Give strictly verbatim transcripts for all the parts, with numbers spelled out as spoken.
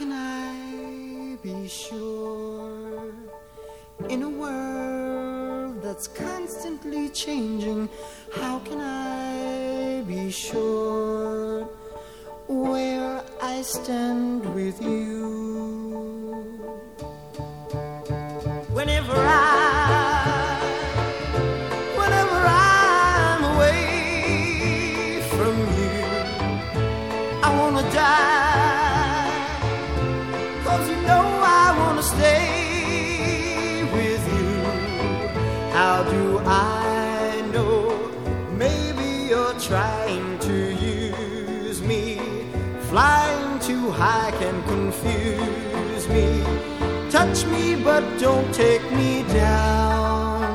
can I be sure in a world that's constantly changing? How can I be sure where I stand with you? Whenever I, whenever I'm away from you, I wanna die, 'cause you know I wanna stay with you. How do I know? Maybe you're trying to use me. Flying too high can confuse me. Touch me but don't take me down.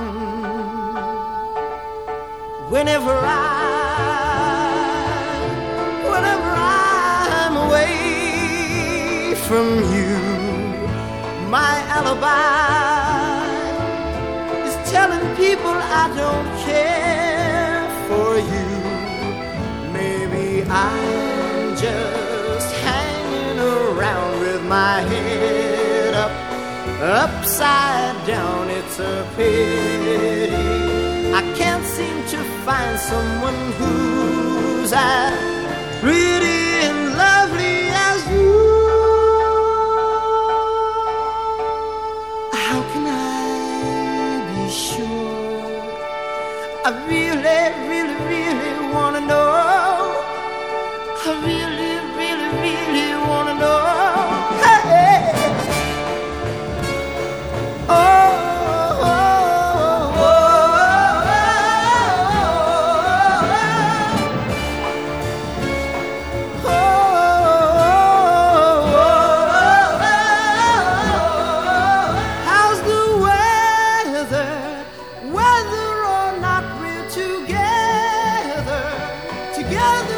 Whenever I, whenever I'm away from you, my alibi is telling people I don't care for you. Maybe I'm just hanging around with my head up, upside down. It's a pity I can't seem to find someone who's as pretty and lovely as you. How can I be sure? I really, really, really wanna know. I really, really, really wanna know. Hey. Oh, oh, oh, oh, oh, oh. How's the weather? Whether or not we're together, together.